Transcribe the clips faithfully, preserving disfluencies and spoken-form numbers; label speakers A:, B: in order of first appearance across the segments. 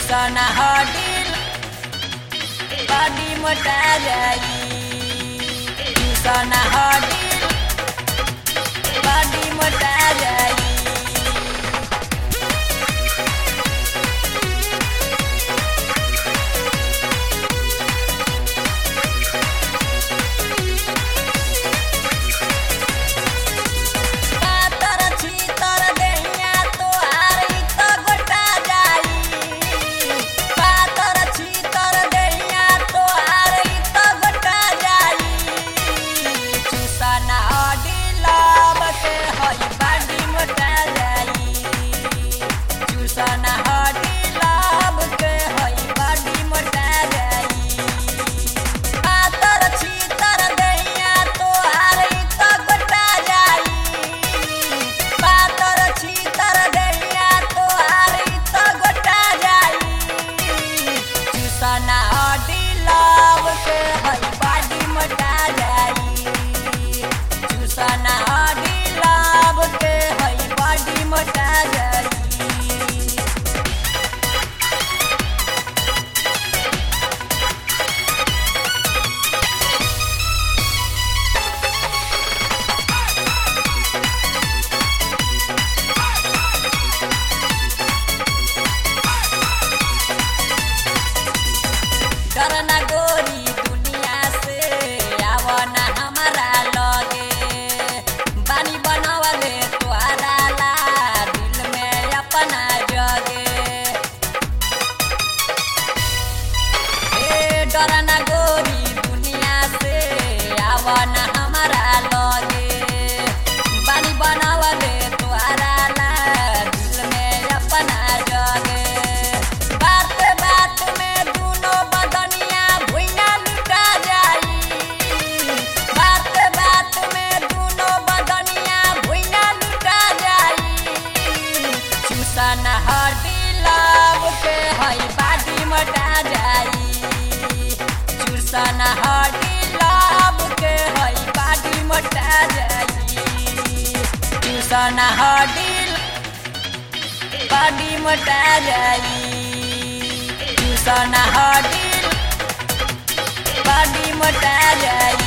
A: चूसना हडिल बड़ी मोटा जाई चूसना हडिल बड़ी मोटा जाई करना गोरी दुनिया से आवना हमारा लगे बानी बनावले तोहरा ला दिल में अपना जगे ए डरना गोरी दुनिया से आवना हमारा लगे बानी बनावले तोहरा ला दिल में अपना जगे बात बात में चूसना हडिल के हई बाडी मोटा जाई चूसना हडिल के हई बाडी मोटा जाई चूसना हडिल बाडी मोटा जाई चूसना हडिल बाडी मोटा जाई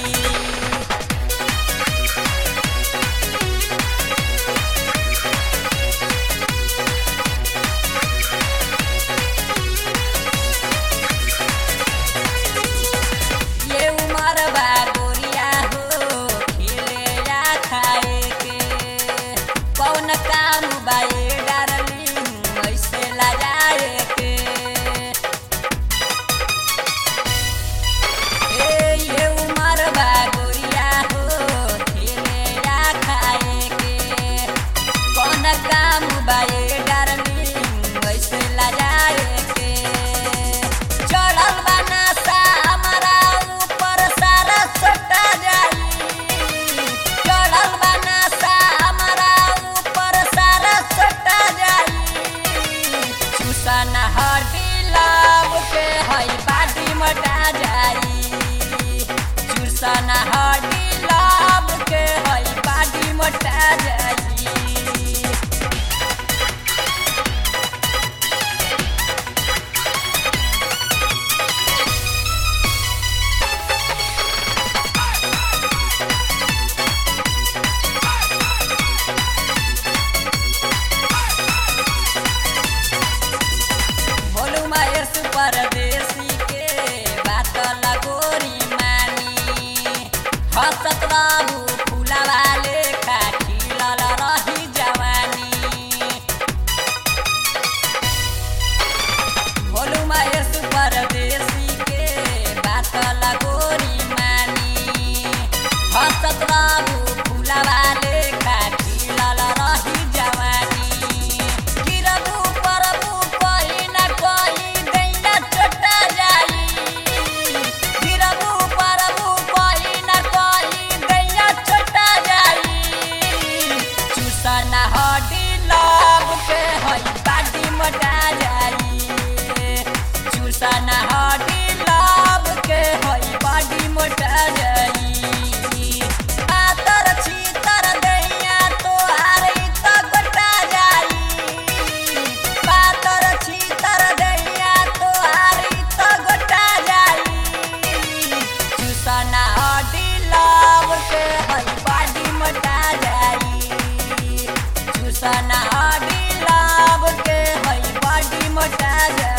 A: काम बाए डार्लिंग ऐसे लजाए के ए ये मोटा जाई।